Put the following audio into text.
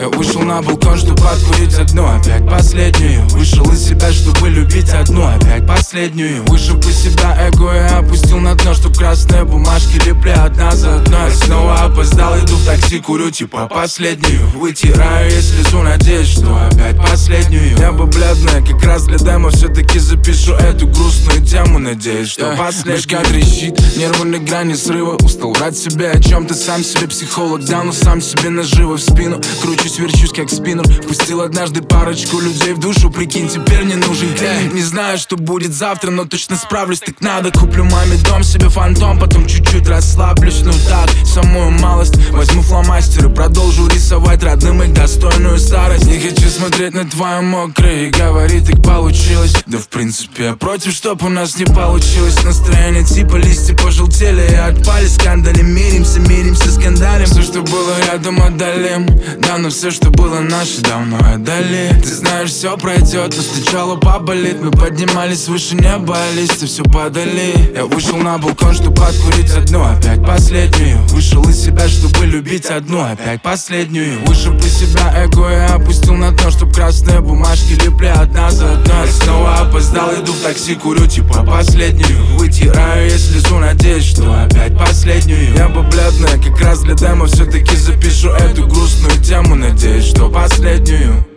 Я вышел на балкон, чтобы откурить одну, опять последнюю. Вышел из себя, чтобы любить одну, опять последнюю. Вышиб из себя эго и опустил на дно, чтоб красные бумажки лепли одна за одной. Снова опоздал, иду в такси, курю типа последнюю. Вытираю я слезу, надеюсь, что опять последнюю. Небо бледное, как раз для демо. Все-таки запишу эту грустную тему, надеюсь, что последнюю. Башка трещит, нервы на грани срыва. Устал врать себе о чем-то, сам себе психолог дал, но сам себе наживо в спину. Кручусь, верчусь, как спиннер. Впустил однажды парочку людей в душу, прикинь, теперь не нужен ты. Не знаю, что будет завтра, но точно справлюсь, так надо. Куплю маме дом, себе фантом, потом чуть-чуть расслаблюсь. Ну так, самую малость. Возьму фломастер и продолжу рисовать родным их достойную старость. Не хочу смотреть на твои мокрые и говорить, так получилось. Да в принципе я против, чтоб у нас не получилось. Настроение типа листья пожелтели и отпали. Скандалим, миримся, скандалим. Все, что было рядом, отдалим. Да, но все, что было наше, давно отдали. Ты знаешь, все пройдет, но сначала поболит. Мы поднимались выше неба, а листья все падали. Я вышел на балкон, чтобы откурить одну, опять последнюю. Вышел из себя, чтобы любить одну, опять последнюю. Вышиб из себя эго и опустил на дно, чтоб красные бумажки лепли одна за одной. Снова опоздал, иду в такси, курю типа последнюю. Вытираю я слезу, надеюсь, что опять последнюю. Небо бледное, как раз для демо. Все-таки запишу эту грустную тему, надеюсь, что последнюю.